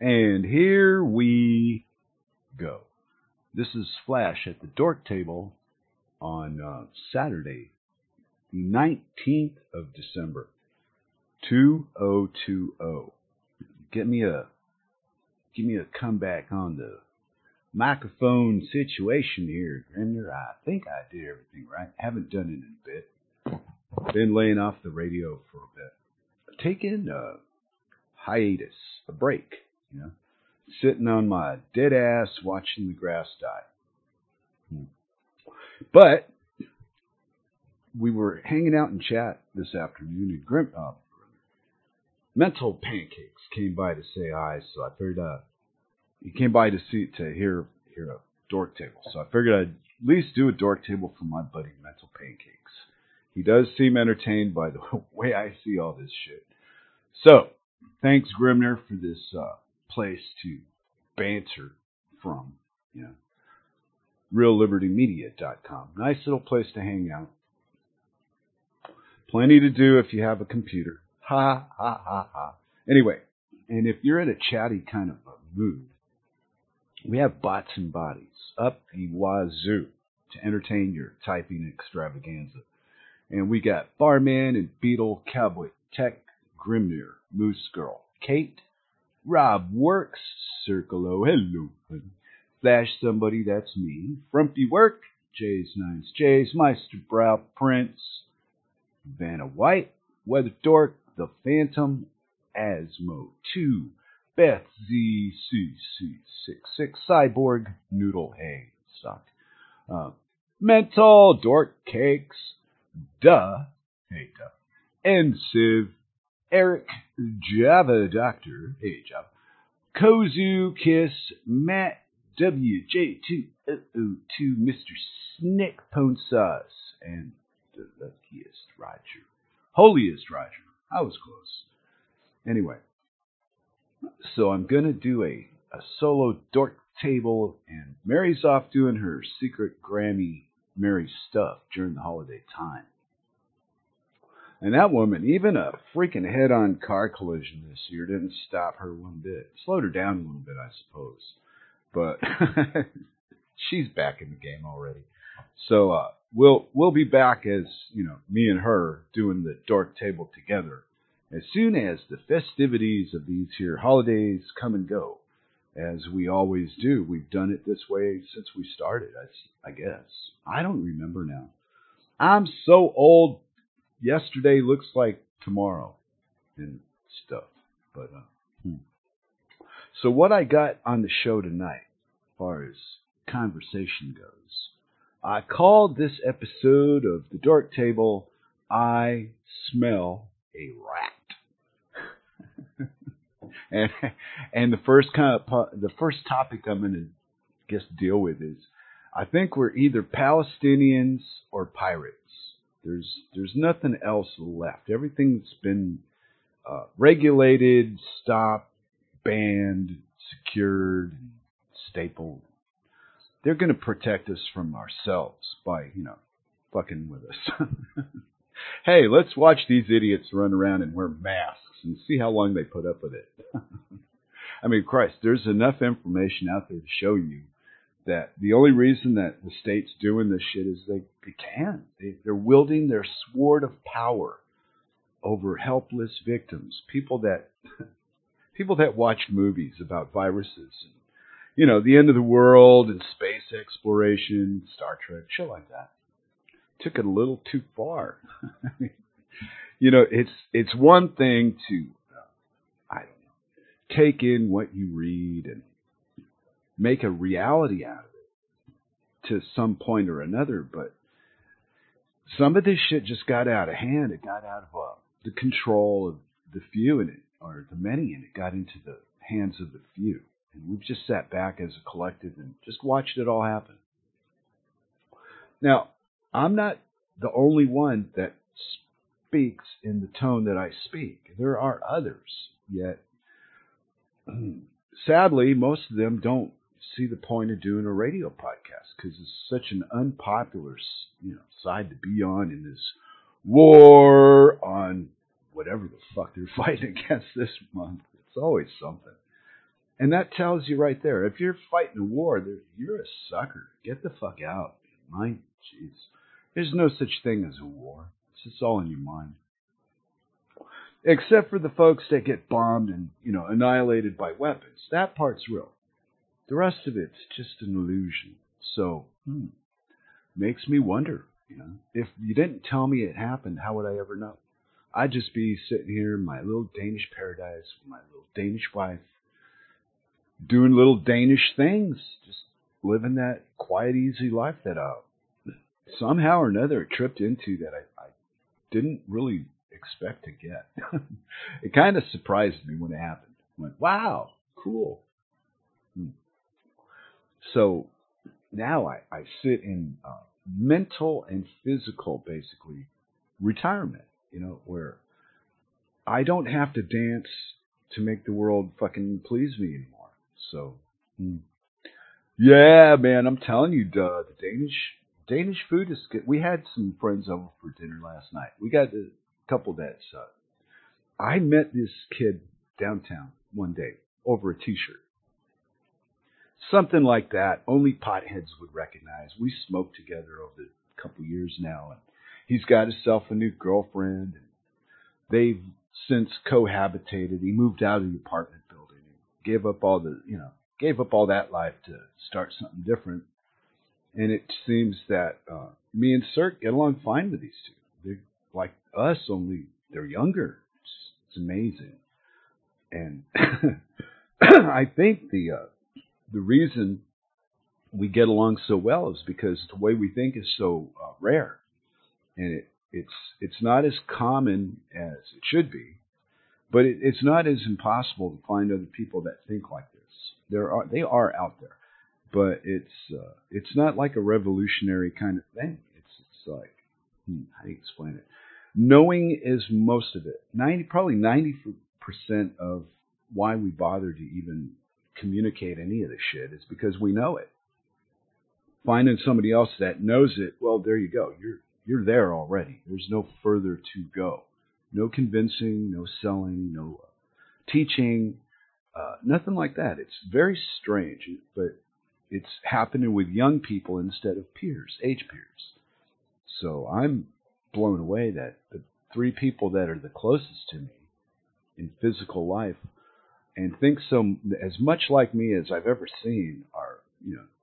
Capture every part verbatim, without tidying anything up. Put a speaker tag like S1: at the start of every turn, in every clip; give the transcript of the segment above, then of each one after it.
S1: And here we go. This is Flash at the Dork Table on uh, Saturday, the nineteenth of December, two thousand twenty. Get me a, give me a comeback on the microphone situation here, Grimner. I think I did everything right. Haven't done it in a bit. Been laying off the radio for a bit. Taking a hiatus, a break, you know. Sitting on my dead ass watching the grass die. Hmm. But we were hanging out in chat this afternoon, and Grim, uh, Mental Pancakes came by to say hi, so I figured uh, he came by to see to hear hear a dork table. So I figured I'd at least do a dork table for my buddy Mental Pancakes. He does seem entertained by the way I see all this shit. So thanks, Grimner, for this uh, place to banter from. You know, real liberty media dot com. Nice little place to hang out. Plenty to do if you have a computer. Ha, ha, ha, ha. Anyway, and if you're in a chatty kind of a mood, we have bots and bodies up the wazoo to entertain your typing extravaganza. And we got Barman and Beetle, Cowboy, Tech, Grimnir, Moose Girl, Kate, Rob Works, Circle, hello, honey. Flash Somebody, that's me, Frumpy Work, Jay's Nines J's, Meister Brow, Prince, Vanna White, Weather Dork, The Phantom, Asmo two, Beth Z C C six six, Cyborg, Noodle Hay, Sock, uh, Mental, Dork Cakes, Duh, Hey Duh, and Civ, Eric, Java Doctor, Hey Java, Kozu, Kiss, Matt, W J two oh oh two, Mister Snick Pone Sauce, and the luckiest Roger. Holiest Roger. I was close. Anyway, so I'm going to do a, a solo dork table, and Mary's off doing her secret Grammy Mary stuff during the holiday time. And that woman, even a freaking head-on car collision this year didn't stop her one bit. Slowed her down a little bit, I suppose. But she's back in the game already. So uh, we'll we'll be back as, you know, me and her doing the dork table together as soon as the festivities of these here holidays come and go, as we always do. We've done it this way since we started, I, I guess. I don't remember now. I'm so old. Yesterday looks like tomorrow and stuff. But uh, hmm. So what I got on the show tonight, as far as conversation goes, I called this episode of the Dork Table, I Smell a Rat. and and the first kind of the first topic I'm going to guess deal with is, I think we're either Palestinians or pirates. There's there's nothing else left. Everything's been uh, regulated, stopped, banned, secured, stapled. They're going to protect us from ourselves by, you know, fucking with us. Hey, let's watch these idiots run around and wear masks and see how long they put up with it. I mean, Christ, there's enough information out there to show you that the only reason that the state's doing this shit is they, they can. They, they're wielding their sword of power over helpless victims, people that people that watch movies about viruses and, you know, the end of the world and space exploration, Star Trek, shit like that. Took it a little too far. You know, it's it's one thing to, uh, I don't know, take in what you read and make a reality out of it to some point or another, but some of this shit just got out of hand. It got out of uh, the control of the few in it, or the many, and it got into the hands of the few. And we've just sat back as a collective and just watched it all happen. Now, I'm not the only one that speaks in the tone that I speak. There are others, yet sadly, most of them don't see the point of doing a radio podcast because it's such an unpopular, you know, side to be on in this war on whatever the fuck they're fighting against this month. It's always something. And that tells you right there, if you're fighting a war, you're a sucker. Get the fuck out. Mind, jeez. There's no such thing as a war. It's just all in your mind. Except for the folks that get bombed and, you know, annihilated by weapons. That part's real. The rest of it's just an illusion. So, hmm, makes me wonder, you know, if you didn't tell me it happened, how would I ever know? I'd just be sitting here in my little Danish paradise with my little Danish wife, doing little Danish things, just living that quiet, easy life that I somehow or another tripped into that I, I didn't really expect to get. It kind of surprised me when it happened. I went, wow, cool. Hmm. So now I, I sit in uh, mental and physical, basically, retirement, you know, where I don't have to dance to make the world fucking please me anymore. So, hmm. Yeah, man, I'm telling you, duh, the Danish Danish food is good. We had some friends over for dinner last night. We got a couple that's, uh, I met this kid downtown one day over a t-shirt. Something like that. Only potheads would recognize. We smoked together over a couple years now, and he's got himself a new girlfriend. And they've since cohabitated. He moved out of the apartment building and gave up all the, you know, gave up all that life to start something different. And it seems that uh, me and Cirque get along fine with these two. They're like us, only they're younger. It's, it's amazing. And I think the uh, the reason we get along so well is because the way we think is so uh, rare, and it, it's it's not as common as it should be, but it, it's not as impossible to find other people that think like this. There are they are out there. But it's uh, it's not like a revolutionary kind of thing. It's it's like hmm, how do you explain it? Knowing is most of it. Ninety probably ninety percent of why we bother to even communicate any of this shit is because we know it. Finding somebody else that knows it, well, there you go. You're you're there already. There's no further to go. No convincing, no selling, no uh, teaching, uh, nothing like that. It's very strange, but it's happening with young people instead of peers, age peers. So I'm blown away that the three people that are the closest to me in physical life and think so as much like me as I've ever seen are, you know,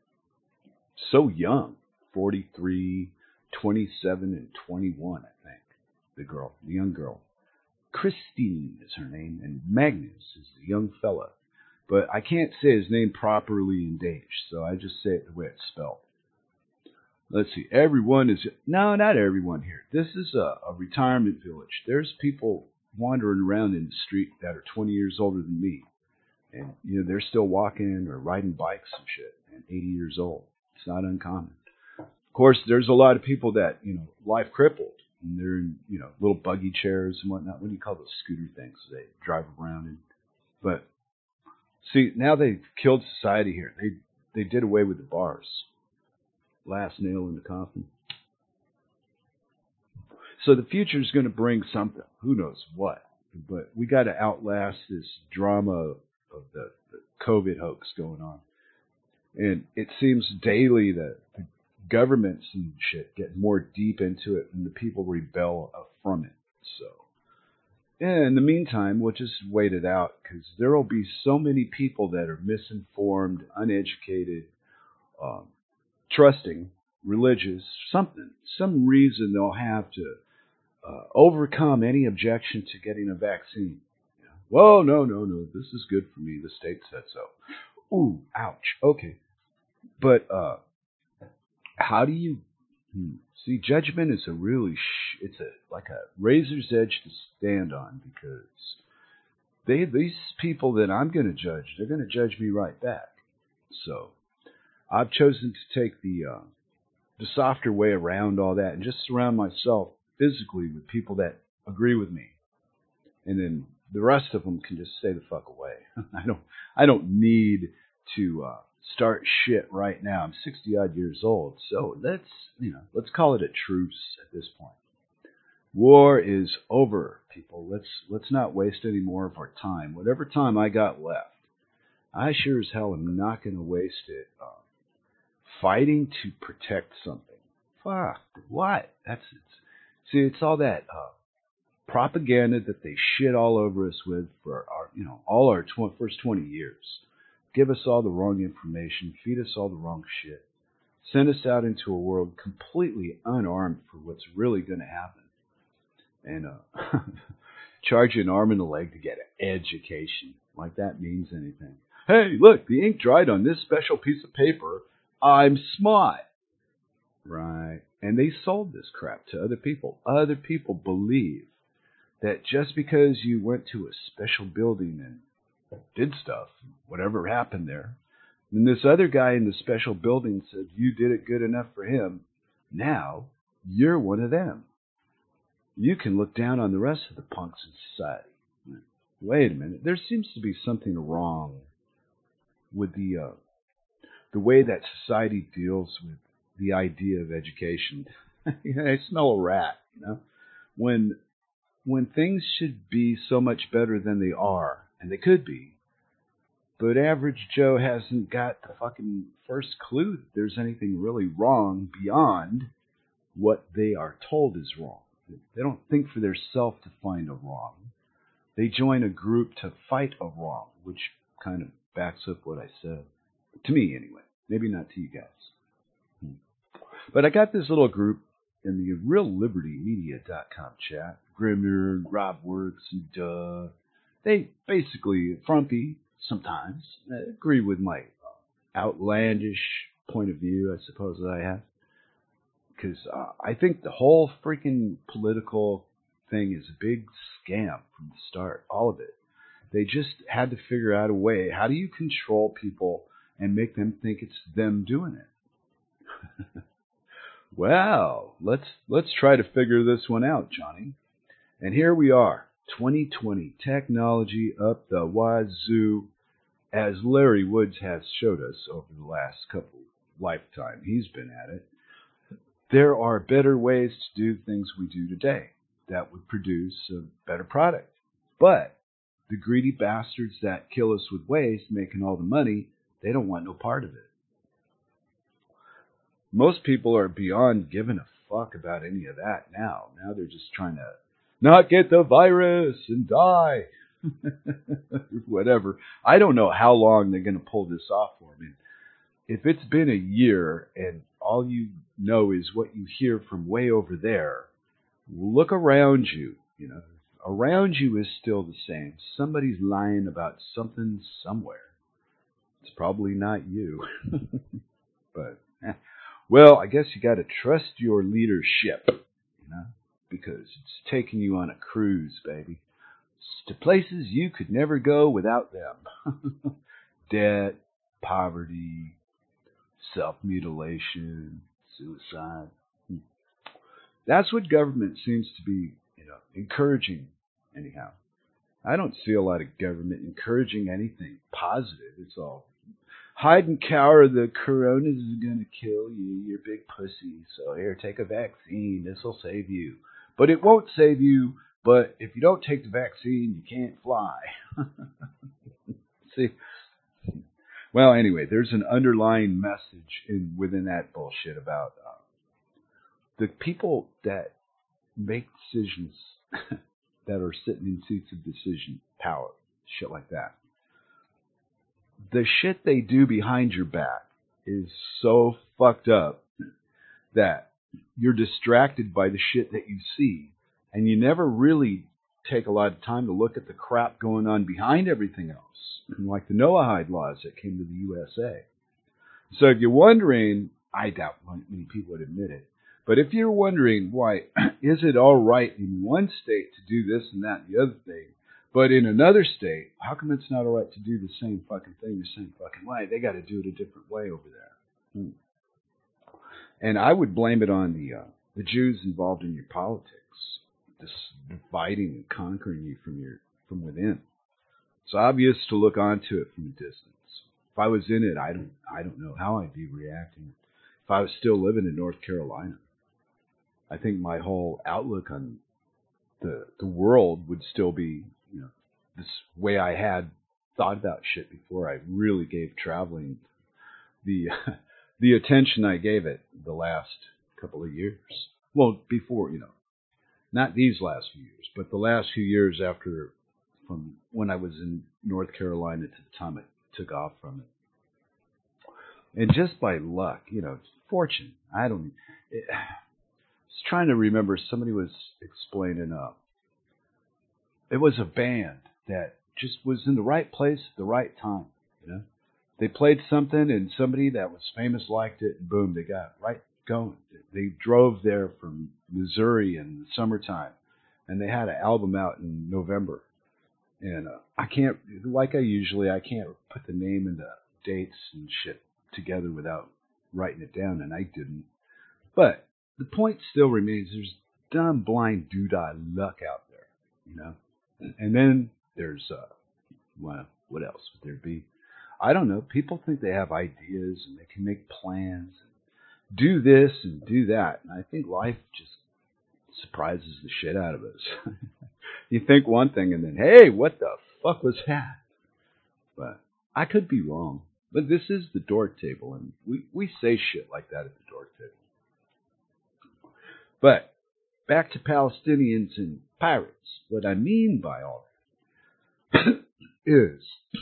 S1: so young, forty-three, twenty-seven, and twenty-one, I think, the girl, the young girl. Christine is her name, and Magnus is the young fella. But I can't say his name properly in Danish, so I just say it the way it's spelled. Let's see. Everyone is... No, not everyone here. This is a, a retirement village. There's people wandering around in the street that are twenty years older than me. And, you know, they're still walking or riding bikes and shit, and eighty years old. It's not uncommon. Of course, there's a lot of people that, you know, life crippled. And they're in, you know, little buggy chairs and whatnot. What do you call those scooter things they drive around in? But... see, now they've killed society here. They they did away with the bars. Last nail in the coffin. So the future is going to bring something. Who knows what? But we got to outlast this drama of the, the COVID hoax going on. And it seems daily that the governments and shit get more deep into it and the people rebel from it. So... in the meantime, we'll just wait it out because there will be so many people that are misinformed, uneducated, um, trusting, religious, something, some reason they'll have to uh, overcome any objection to getting a vaccine. You know, well, no, no, no, this is good for me. The state said so. Ooh, ouch. Okay. But uh, how do you... Hmm. See, judgment is a really, sh- it's a like a razor's edge to stand on because they these people that I'm going to judge, they're going to judge me right back. So I've chosen to take the uh, the softer way around all that and just surround myself physically with people that agree with me, and then the rest of them can just stay the fuck away. I don't I don't need to. Uh, start shit right now. I'm sixty odd years old, so let's you know let's call it a truce at this point. War is over, people. Let's let's not waste any more of our time. Whatever time I got left, I sure as hell am not going to waste it uh, fighting to protect something. Fuck, what? That's it's, see, it's all that uh, propaganda that they shit all over us with for our, you know, all our tw- first twenty years. Give us all the wrong information, feed us all the wrong shit, send us out into a world completely unarmed for what's really going to happen, and uh, charge you an arm and a leg to get an education, like that means anything. Hey, look, the ink dried on this special piece of paper. I'm smart. Right. And they sold this crap to other people. Other people believe that just because you went to a special building and did stuff, whatever happened there, and this other guy in the special building said you did it good enough for him, now you're one of them. You can look down on the rest of the punks in society. Wait a minute. There seems to be something wrong with the uh, the way that society deals with the idea of education. I smell a rat, you know? When when things should be so much better than they are, and they could be, but average Joe hasn't got the fucking first clue that there's anything really wrong beyond what they are told is wrong. They don't think for themselves to find a wrong. They join a group to fight a wrong, which kind of backs up what I said. To me, anyway. Maybe not to you guys. Hmm. But I got this little group in the real liberty media dot com chat. Grimner and Rob Works and Duh. They basically, frumpy sometimes, agree with my outlandish point of view, I suppose, that I have. Because uh, I think the whole freaking political thing is a big scam from the start. All of it. They just had to figure out a way. How do you control people and make them think it's them doing it? Well, let's let's try to figure this one out, Johnny. And here we are, twenty twenty, technology up the wazoo, as Larry Woods has showed us over the last couple lifetime he's been at it. There are better ways to do things we do today that would produce a better product. But the greedy bastards that kill us with waste, making all the money, they don't want no part of it. Most people are beyond giving a fuck about any of that now. Now they're just trying to not get the virus and die. Whatever. I don't know how long they're going to pull this off for me. If it's been a year and all you know is what you hear from way over there, look around you. You know, around you is still the same. Somebody's lying about something somewhere. It's probably not you. But, eh. Well, I guess you got to trust your leadership, you know, because it's taking you on a cruise, baby. It's to places you could never go without them. Debt, poverty, self-mutilation, suicide. That's what government seems to be, you know, encouraging, anyhow. I don't see a lot of government encouraging anything positive. It's all hide and cower, the corona is going to kill you, you're a big pussy, so here, take a vaccine, this will save you. But it won't save you, but if you don't take the vaccine, you can't fly. See? Well, anyway, there's an underlying message in within that bullshit about uh, the people that make decisions that are sitting in seats of decision power, shit like that. The shit they do behind your back is so fucked up that you're distracted by the shit that you see, and you never really take a lot of time to look at the crap going on behind everything else, like the Noahide laws that came to the U S A. So if you're wondering, I doubt many people would admit it, but if you're wondering why is it all right in one state to do this and that and the other thing, but in another state, how come it's not all right to do the same fucking thing the same fucking way? They got to do it a different way over there. Hmm. And I would blame it on the uh, the Jews involved in your politics, this dividing and conquering you from your from within. It's obvious to look onto it from a distance. If I was in it, I don't I don't know how I'd be reacting. If I was still living in North Carolina, I think my whole outlook on the the world would still be, you know, this way I had thought about shit before I really gave traveling the the attention I gave it the last couple of years. Well, before, you know, not these last few years, but the last few years after, from when I was in North Carolina to the time I took off from it. And just by luck, you know, fortune, I don't, it, I was trying to remember, somebody was explaining, uh, it was a band that just was in the right place at the right time, you know. They played something and somebody that was famous liked it, and boom, they got right going. They drove there from Missouri in the summertime, and they had an album out in November. And uh, I can't, like I usually, I can't put the name and the dates and shit together without writing it down, and I didn't. But the point still remains, there's dumb, blind doodah luck out there, you know. And then there's, uh, well, what else would there be? I don't know. People think they have ideas and they can make plans and do this and do that. And I think life just surprises the shit out of us. You think one thing and then, hey, what the fuck was that? But I could be wrong. But this is the Dork Table, and we, we say shit like that at the Dork Table. But back to Palestinians and pirates. What I mean by all that is,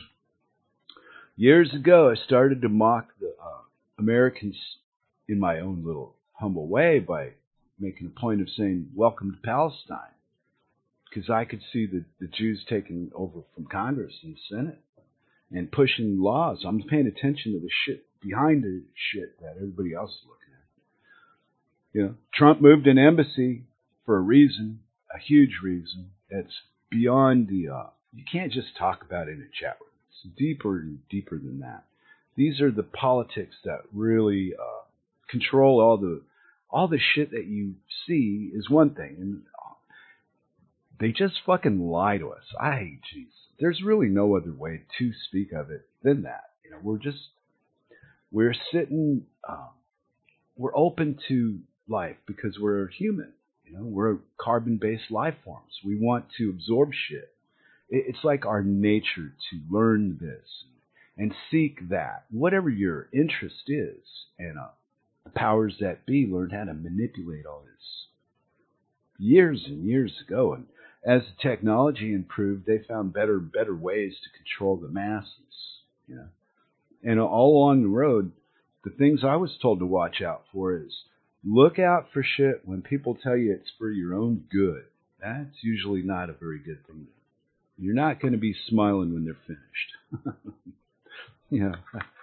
S1: years ago, I started to mock the uh, Americans in my own little humble way by making a point of saying, welcome to Palestine. Because I could see the, the Jews taking over from Congress and the Senate and pushing laws. I'm paying attention to the shit behind the shit that everybody else is looking at. You know, Trump moved an embassy for a reason, a huge reason. That's beyond the, uh, you can't just talk about it in a chat room. It's deeper and deeper than that. These are the politics that really uh, control all the all the shit that you see is one thing, and they just fucking lie to us. I, jeez, there's really no other way to speak of it than that. You know, we're just we're sitting, um, we're open to life because we're human. You know, we're carbon-based life forms. We want to absorb shit. It's like our nature to learn this and seek that. Whatever your interest is, and uh, the powers that be learned how to manipulate all this years and years ago. And as the technology improved, they found better and better ways to control the masses. You know, and all along the road, the things I was told to watch out for is look out for shit when people tell you it's for your own good. That's usually not a very good thing. You're not going to be smiling when they're finished. Yeah.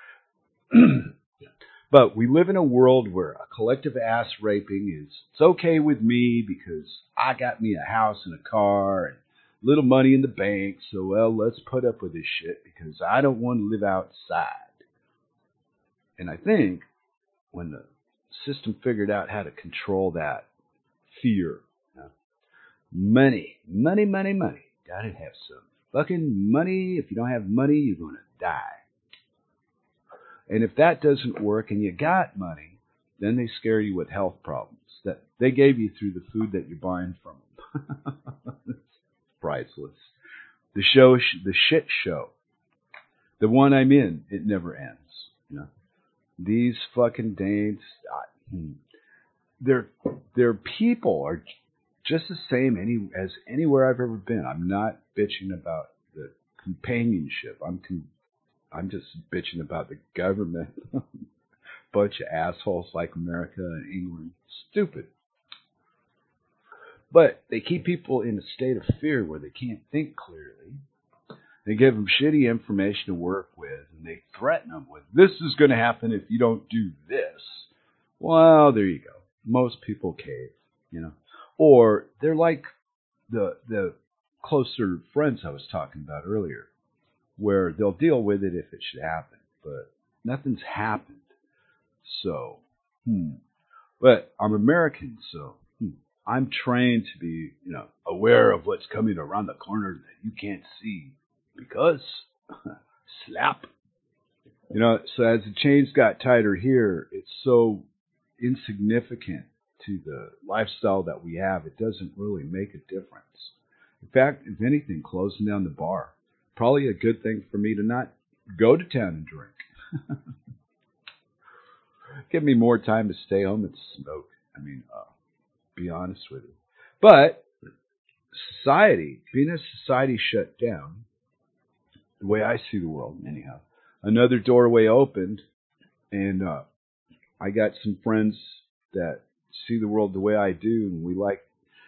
S1: But we live in a world where a collective ass raping is, it's okay with me because I got me a house and a car and little money in the bank, so, well, let's put up with this shit because I don't want to live outside. And I think when the system figured out how to control that fear, you know, money, money, money, money. Gotta have some fucking money. If you don't have money, you're going to die. And if that doesn't work and you got money, then they scare you with health problems that they gave you through the food that you're buying from them. It's priceless. The show, the shit show, the one I'm in, it never ends. You know, these fucking dames, their their people are just the same any as anywhere I've ever been. I'm not bitching about the companionship. I'm con- I'm just bitching about the government. Bunch of assholes like America and England. Stupid. But they keep people in a state of fear where they can't think clearly. They give them shitty information to work with, and they threaten them with, this is going to happen if you don't do this. Well, there you go. Most people cave, you know. Or they're like the the closer friends I was talking about earlier, where they'll deal with it if it should happen, but nothing's happened. So, hmm. But I'm American, so hmm. I'm trained to be, you know, aware of what's coming around the corner that you can't see because slap. You know, so as the chains got tighter here, it's so insignificant to the lifestyle that we have. It doesn't really make a difference. In fact, if anything, closing down the bar probably a good thing for me to not go to town and drink. Give me more time to stay home and smoke. I mean, uh, be honest with you. But society, being a society shut down, the way I see the world, anyhow, another doorway opened, and uh, I got some friends that see the world the way I do, and we like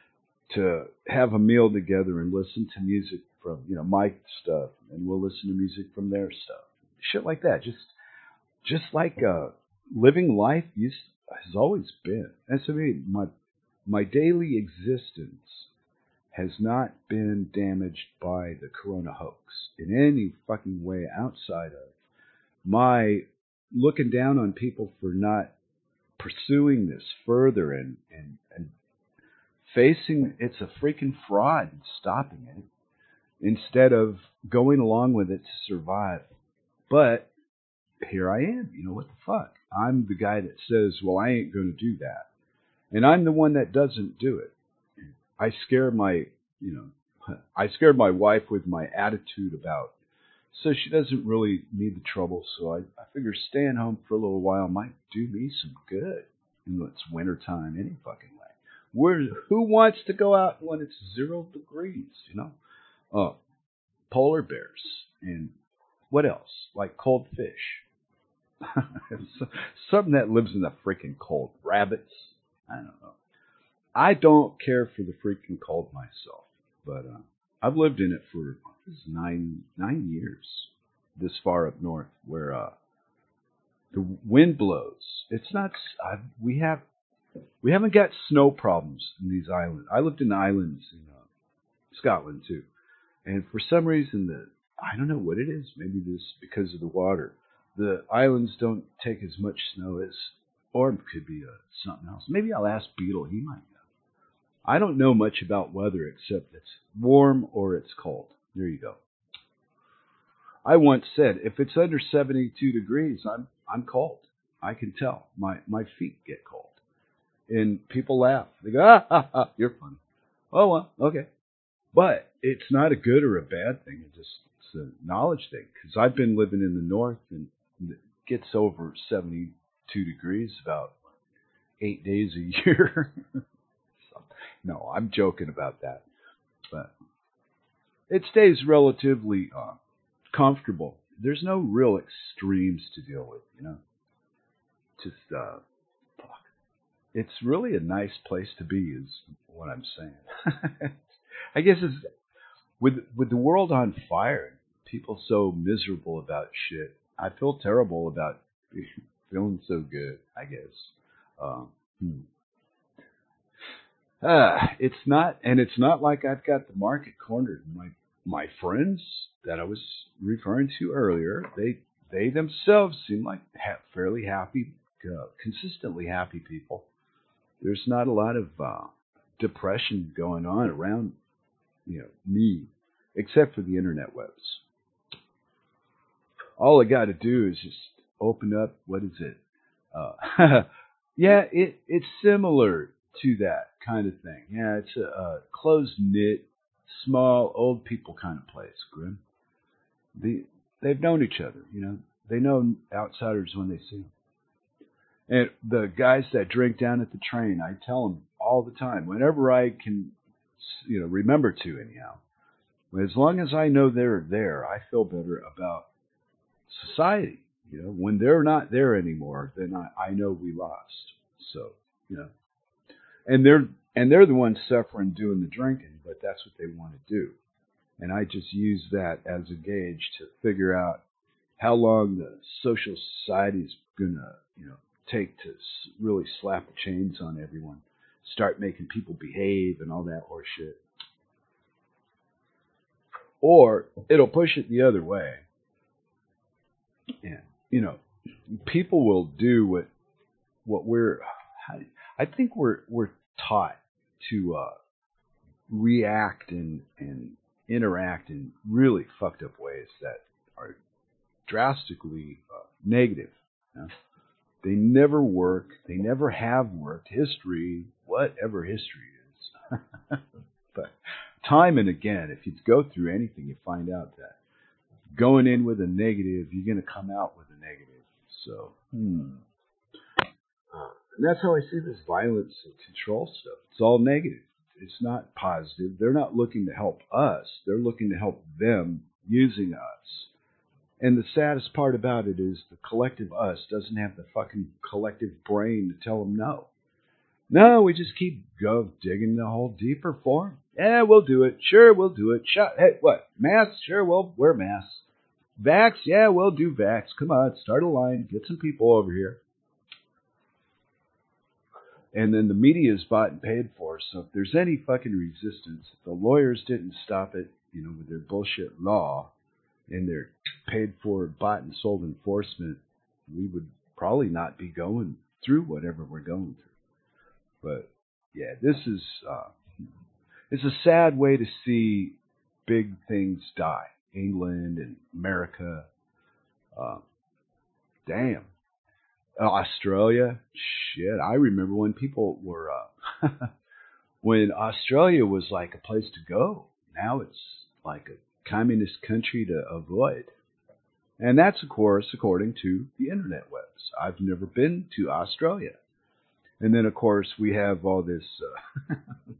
S1: to have a meal together and listen to music from, you know, my stuff, and we'll listen to music from their stuff, shit like that. Just, just like uh, living life used, has always been. And so, I mean, my my daily existence has not been damaged by the Corona hoax in any fucking way outside of my looking down on people for not pursuing this further and, and, and facing it's a freaking fraud and stopping it instead of going along with it to survive. But here I am. You know, what the fuck? I'm the guy that says, well, I ain't going to do that. And I'm the one that doesn't do it. I scare my, you know, I scared my wife with my attitude about, so she doesn't really need the trouble. So I, I figure staying home for a little while might do me some good. You know, it's winter time any fucking way. Where, who wants to go out when it's zero degrees, you know? Uh, polar bears and what else? Like cold fish. Something that lives in the freaking cold. Rabbits. I don't know. I don't care for the freaking cold myself, but uh, I've lived in it for nine nine years. This far up north, where uh, the wind blows. It's not. I, we have we haven't got snow problems in these islands. I lived in islands in uh, Scotland too, and for some reason the I don't know what it is. Maybe this because of the water. The islands don't take as much snow as, or it could be uh, something else. Maybe I'll ask Beetle. He might know. I don't know much about weather except it's warm or it's cold. There you go. I once said, if it's under seventy-two degrees, I'm I'm cold. I can tell. My my feet get cold. And people laugh. They go, ah, ah, ah, you're funny. Oh, well, okay. But it's not a good or a bad thing. It's just it's a knowledge thing. Because I've been living in the north and it gets over seventy-two degrees about eight days a year. So, no, I'm joking about that. But it stays relatively uh, comfortable. There's no real extremes to deal with, you know. Just, uh, fuck. It's really a nice place to be, is what I'm saying. I guess it's with with the world on fire, people so miserable about shit. I feel terrible about feeling so good. I guess. Um, hmm. Uh, it's not, and it's not like I've got the market cornered. My my friends that I was referring to earlier, they they themselves seem like ha- fairly happy, uh, consistently happy people. There's not a lot of uh, depression going on around, you know, me, except for the internet webs. All I got to do is just open up. What is it? Uh, yeah, it it's similar to that kind of thing. Yeah, it's a, a close-knit, small, old people kind of place, Grim. The, they've known each other, you know. They know outsiders when they see them. And the guys that drink down at the train, I tell them all the time, whenever I can, you know, remember to anyhow. As long as I know they're there, I feel better about society. You know, when they're not there anymore, then I, I know we lost. So, you know. And they're and they're the ones suffering doing the drinking, but that's what they want to do. And I just use that as a gauge to figure out how long the social society is gonna, you know, take to really slap the chains on everyone, start making people behave and all that horse shit. Or it'll push it the other way. And you know, people will do what what we're. I think we're we're taught to uh, react and and interact in really fucked up ways that are drastically uh, negative. You know? They never work. They never have worked. History, whatever history is, but time and again, if you go through anything, you find out that going in with a negative, you're going to come out with a negative. So, hmm. Uh, and that's how I see this violence and control stuff. It's all negative. It's not positive. They're not looking to help us. They're looking to help them using us. And the saddest part about it is the collective us doesn't have the fucking collective brain to tell them no. No, we just keep go digging the hole deeper for them. Yeah, we'll do it. Sure, we'll do it. Shut. Hey, what? Masks? Sure, we'll wear masks. Vax? Yeah, we'll do vax. Come on, start a line. Get some people over here. And then the media is bought and paid for. So if there's any fucking resistance, if the lawyers didn't stop it, you know, with their bullshit law and their paid for, bought and sold enforcement, we would probably not be going through whatever we're going through. But yeah, this is uh, it's a sad way to see big things die. England and America, uh, damn. Uh, Australia, shit. I remember when people were, uh, when Australia was like a place to go. Now it's like a communist country to avoid. And that's, of course, according to the internet webs. I've never been to Australia. And then, of course, we have all this uh,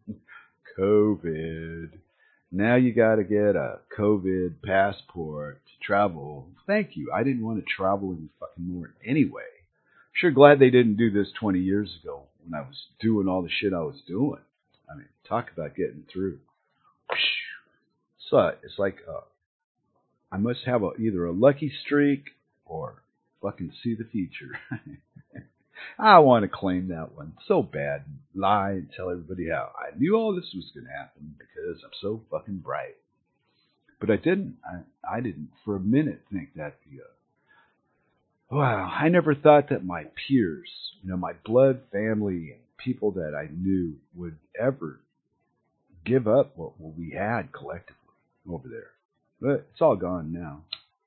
S1: COVID. Now you got to get a COVID passport to travel. Thank you. I didn't want to travel any fucking more anyway. Sure glad they didn't do this twenty years ago when I was doing all the shit I was doing. I mean, talk about getting through. So it's like uh, I must have a, either a lucky streak or fucking see the future. I want to claim that one so bad and lie and tell everybody how I knew all this was going to happen because I'm so fucking bright. But I didn't. I, I didn't for a minute think that the uh, wow, I never thought that my peers, you know, my blood family and people that I knew would ever give up what, what we had collectively over there. But it's all gone now.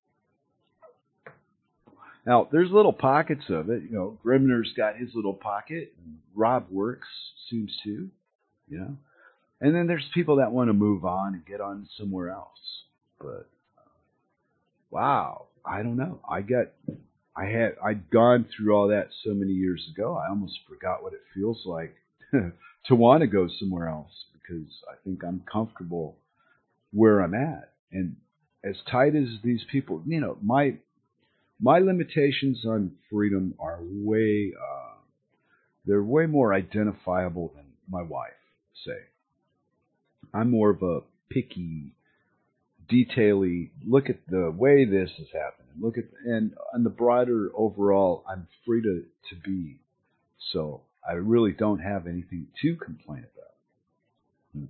S1: Now, there's little pockets of it. You know, Grimner's got his little pocket, and Rob Works seems to, you know. And then there's people that want to move on and get on somewhere else. But, uh, wow, I don't know. I got... I had I'd gone through all that so many years ago. I almost forgot what it feels like to want to go somewhere else because I think I'm comfortable where I'm at. And as tight as these people, you know, my my limitations on freedom are way uh, they're way more identifiable than my wife. Say, I'm more of a picky, detaily look at the way this has happened. Look at and on the broader overall, I'm free to, to be. So I really don't have anything to complain about, hmm.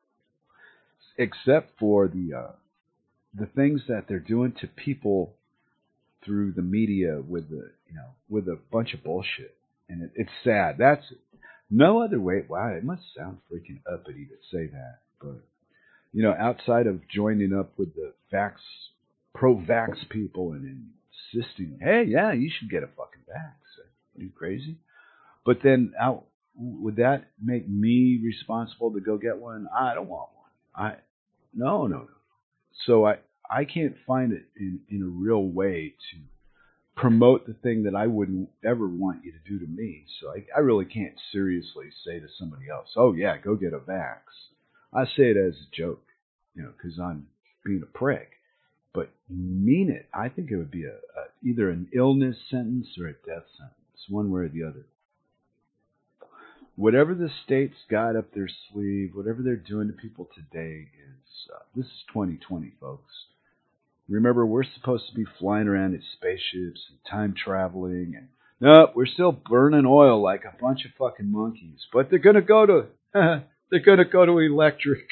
S1: except for the uh, the things that they're doing to people through the media with the you know with a bunch of bullshit, and it, it's sad. That's no other way. Wow, it must sound freaking uppity to say that, but you know, outside of joining up with the vax. Pro-vax people and insisting, hey, yeah, you should get a fucking vax. Are you crazy? But then, out, would that make me responsible to go get one? I don't want one. I no, no, no. So I, I can't find it in, in a real way to promote the thing that I wouldn't ever want you to do to me. So I, I really can't seriously say to somebody else, oh yeah, go get a vax. I say it as a joke, you know, because I'm being a prick. But mean it. I think it would be a, a either an illness sentence or a death sentence, one way or the other. Whatever the state's got up their sleeve, whatever they're doing to people today is, uh, this is twenty twenty, folks. Remember, we're supposed to be flying around in spaceships and time traveling, and no, we're still burning oil like a bunch of fucking monkeys. But they're gonna go to, they're gonna go to electric.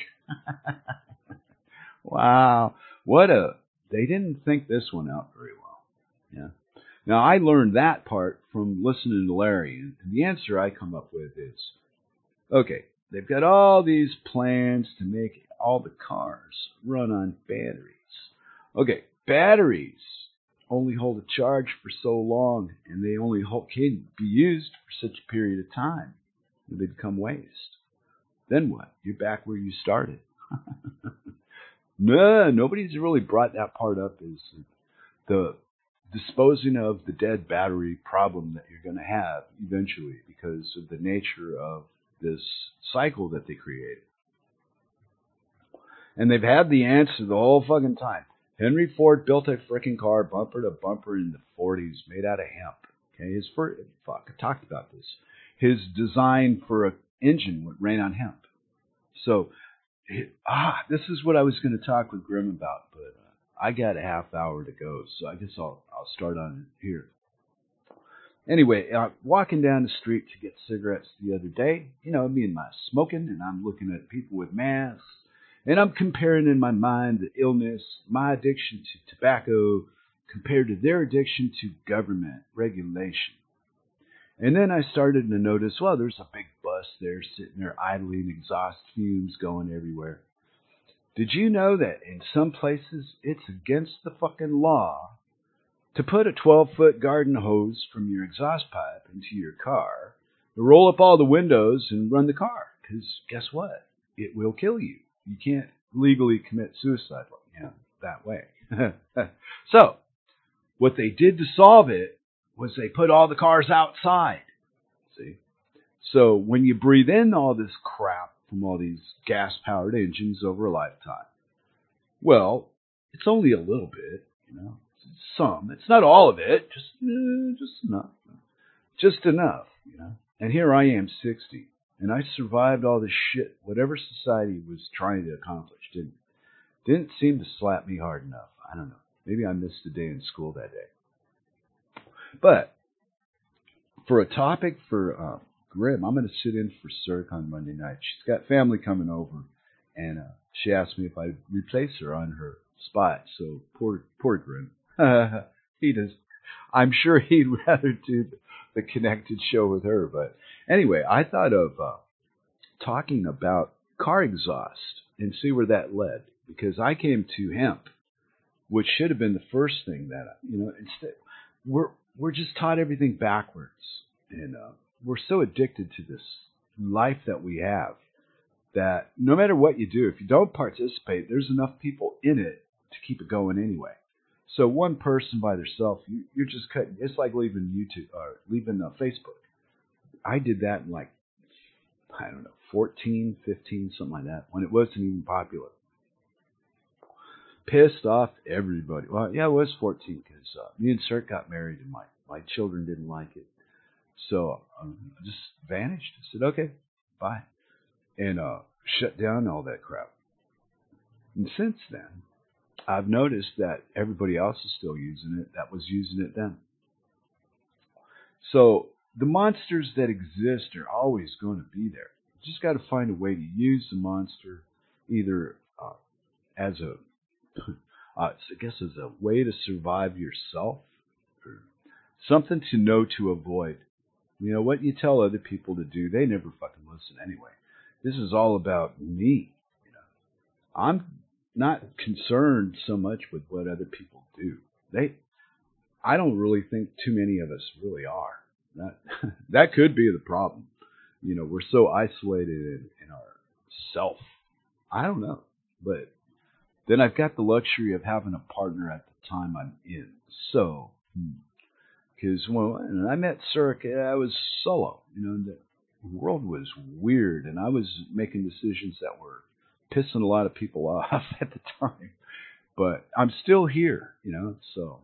S1: Wow, what a. They didn't think this one out very well. Yeah. Now, I learned that part from listening to Larry, and the answer I come up with is, okay, they've got all these plans to make all the cars run on batteries. Okay, batteries only hold a charge for so long, and they only hold, can be used for such a period of time. They become waste. Then what? You're back where you started. No, nobody's really brought that part up. Is the disposing of the dead battery problem that you're going to have eventually because of the nature of this cycle that they created. And they've had the answer the whole fucking time. Henry Ford built a freaking car bumper to bumper in the forties made out of hemp. Okay, his first, fuck, I talked about this. His design for an engine would ran on hemp. So, it, ah, this is what I was going to talk with Grim about, but uh, I got a half hour to go, so I guess I'll I'll start on it here. Anyway, uh, walking down the street to get cigarettes the other day, you know, me and my smoking, and I'm looking at people with masks, and I'm comparing in my mind the illness, my addiction to tobacco, compared to their addiction to government regulation. And then I started to notice, well, there's a big bus there sitting there idling, exhaust fumes going everywhere. Did you know that in some places it's against the fucking law to put a twelve-foot garden hose from your exhaust pipe into your car, to roll up all the windows and run the car? Because guess what? It will kill you. You can't legally commit suicide, you know, that way. So, what they did to solve it was they put all the cars outside. See? So when you breathe in all this crap from all these gas-powered engines over a lifetime, well, it's only a little bit, you know, some. It's not all of it, just uh, just enough, just enough, you know. And here I am, sixty, and I survived all this shit. Whatever society was trying to accomplish didn't didn't seem to slap me hard enough. I don't know. Maybe I missed a day in school that day. But for a topic for uh, Grim, I'm going to sit in for Cirque on Monday night. She's got family coming over, and uh, she asked me if I'd replace her on her spot. So poor, poor Grim. he does. I'm sure he'd rather do the connected show with her. But anyway, I thought of uh, talking about car exhaust and see where that led, because I came to hemp, which should have been the first thing that, you know, instead, we're, we're just taught everything backwards. And uh, we're so addicted to this life that we have that no matter what you do, if you don't participate, there's enough people in it to keep it going anyway. So one person by themselves, you, you're just cutting. It's like leaving YouTube or leaving uh, Facebook. I did that in like, I don't know, fourteen, fifteen, something like that, when it wasn't even popular. Pissed off everybody. Well, yeah, it was fourteen because uh, me and Cirque got married and my, my children didn't like it. So um, I just vanished. I said, okay, bye. And uh, shut down all that crap. And since then, I've noticed that everybody else is still using it that was using it then. So the monsters that exist are always going to be there. You just got to find a way to use the monster either uh, as a, uh, I guess as a way to survive yourself, or something to know to avoid. You know, what you tell other people to do, they never fucking listen anyway. This is all about me. You know, I'm not concerned so much with what other people do. They, I don't really think too many of us really are. That that could be the problem. You know, we're so isolated in, in our self. I don't know, but then I've got the luxury of having a partner at the time I'm in. So, because when I met Cirque, I was solo. You know, the world was weird, and I was making decisions that were pissing a lot of people off at the time. But I'm still here, you know, so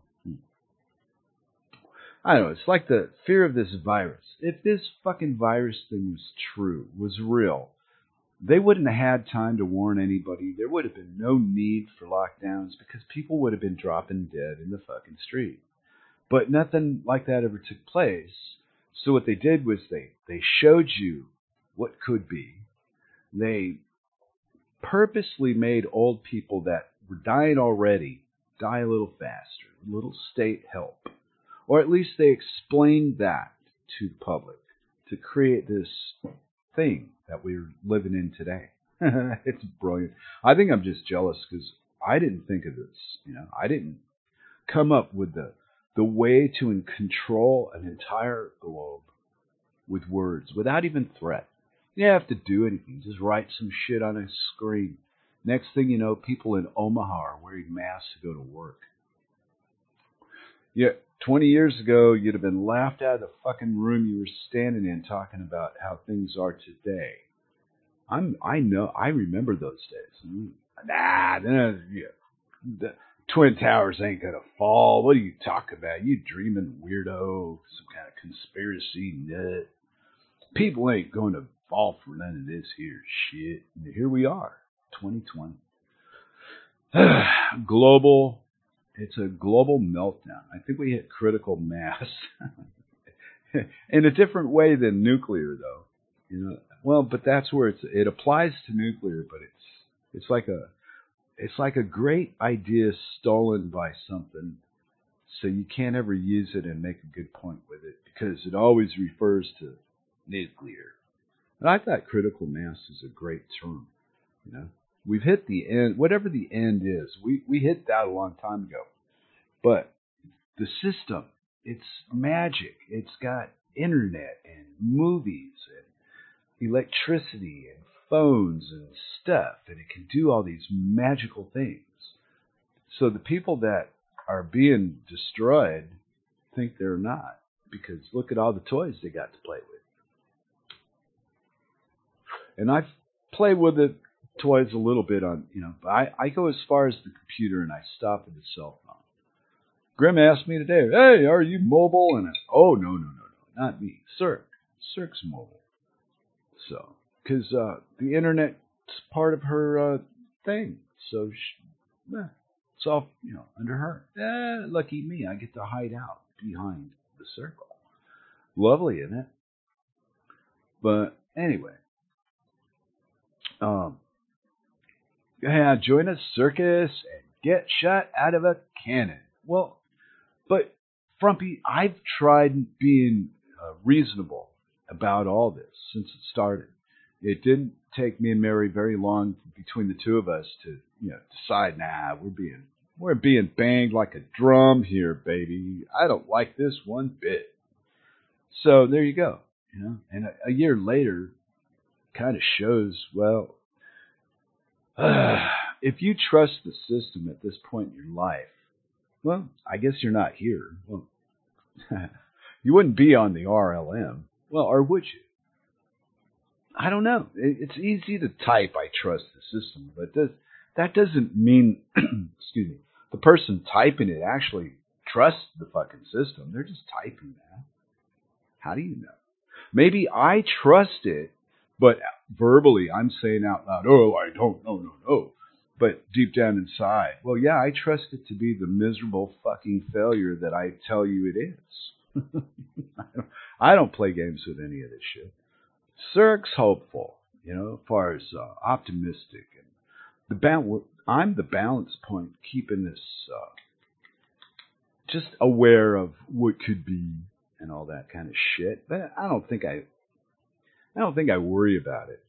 S1: I don't know. It's like the fear of this virus. If this fucking virus thing was true, was real, they wouldn't have had time to warn anybody. There would have been no need for lockdowns because people would have been dropping dead in the fucking street. But nothing like that ever took place. So what they did was they, they showed you what could be. They purposely made old people that were dying already die a little faster, a little state help. Or at least they explained that to the public to create this thing that we're living in today. It's brilliant. I think I'm just jealous because I didn't think of this. You know, I didn't come up with the the way to control an entire globe with words without even threat. You don't have to do anything. Just write some shit on a screen. Next thing you know, people in Omaha are wearing masks to go to work. Yeah, twenty years ago, you'd have been laughed out of the fucking room you were standing in talking about how things are today. I'm, I know, I remember those days. Nah, nah yeah, the Twin Towers ain't gonna fall. What are you talking about? You dreaming weirdo, some kind of conspiracy nut. People ain't going to fall for none of this here shit. And here we are, twenty twenty. Global. It's a global meltdown. I think we hit critical mass in a different way than nuclear, though. You know, well, but that's where it's. It applies to nuclear, but it's it's like a it's like a great idea stolen by something, so you can't ever use it and make a good point with it because it always refers to nuclear. And I thought critical mass is a great term. You know. We've hit the end, whatever the end is. We we hit that a long time ago. But the system, it's magic. It's got internet and movies and electricity and phones and stuff, and it can do all these magical things. So the people that are being destroyed think they're not, because look at all the toys they got to play with. And I've played with it. Toys a little bit on, you know, but I, I go as far as the computer and I stop at the cell phone. Grim asked me today, hey, are you mobile? And I, oh, no, no, no, no, not me. Cirque. Cirque's mobile. So, because uh, the internet's part of her uh, thing. So, she, eh, it's all, you know, under her. Eh, lucky me, I get to hide out behind the circle. Lovely, isn't it? But anyway. Um, Yeah, join a circus and get shot out of a cannon. Well, but Frumpy, I've tried being uh, reasonable about all this since it started. It didn't take me and Mary very long between the two of us to, you know, decide, nah, we're being we're being banged like a drum here, baby. I don't like this one bit. So there you go, you know. And a, a year later, kind of shows, well. Uh, if you trust the system at this point in your life, well, I guess you're not here. Well, you wouldn't be on the R L M. Well, or would you? I don't know. It's easy to type, I trust the system, but does, that doesn't mean, excuse me, the person typing it actually trusts the fucking system. They're just typing that. How do you know? Maybe I trust it, but verbally, I'm saying out loud, oh, I don't, no, no, no. But deep down inside, well, yeah, I trust it to be the miserable fucking failure that I tell you it is. I, don't, I don't play games with any of this shit. Cirque's hopeful, you know, as far as uh, optimistic. And the ba- I'm the balance point, keeping this uh, just aware of what could be and all that kind of shit. But I don't think I... I don't think I worry about it.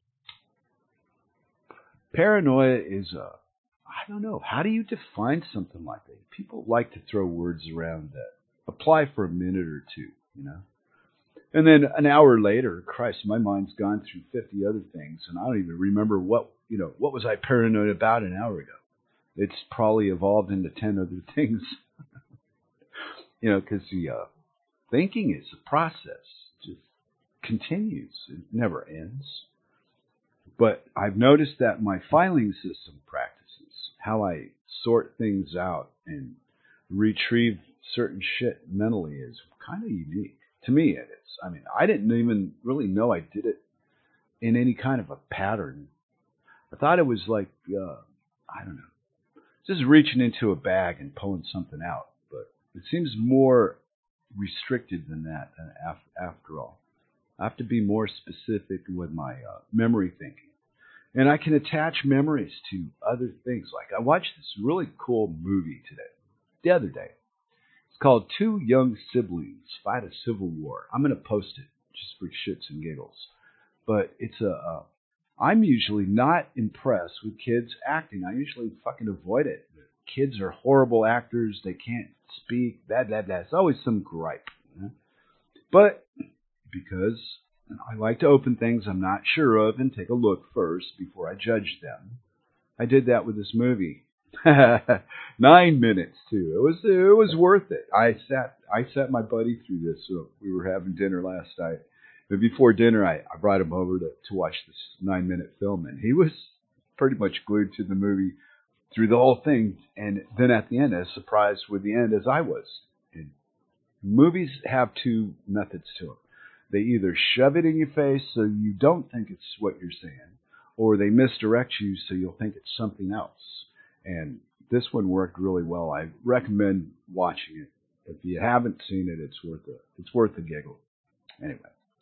S1: Paranoia is a, I don't know, how do you define something like that? People like to throw words around that apply for a minute or two, you know? And then an hour later, Christ, my mind's gone through fifty other things, and I don't even remember what, you know, what was I paranoid about an hour ago? It's probably evolved into ten other things. You know, because the uh, thinking is a process. Just continues. It never ends. But I've noticed that my filing system practices, how I sort things out and retrieve certain shit mentally, is kind of unique. To me, it is. I mean, I didn't even really know I did it in any kind of a pattern. I thought it was like, uh, I don't know, just reaching into a bag and pulling something out. But it seems more restricted than that, after all. I have to be more specific with my uh, memory thinking. And I can attach memories to other things. Like I watched this really cool movie today, the other day. It's called Two Young Siblings Fight a Civil War. I'm going to post it just for shits and giggles. But it's a, uh, I'm usually not impressed with kids acting. I usually fucking avoid it. The kids are horrible actors. They can't speak, blah, blah, blah. It's always some gripe. You know? But because I like to open things I'm not sure of and take a look first before I judge them, I did that with this movie. Nine minutes too. It was it was worth it. I sat I sat my buddy through this. So we were having dinner last night. But before dinner, I, I brought him over to, to watch this nine minute film, and he was pretty much glued to the movie through the whole thing. And then at the end, as surprised with the end as I was. And movies have two methods to them. They either shove it in your face so you don't think it's what you're saying, or they misdirect you so you'll think it's something else. And this one worked really well. I recommend watching it. If you haven't seen it, it's worth it. It's worth the giggle. Anyway.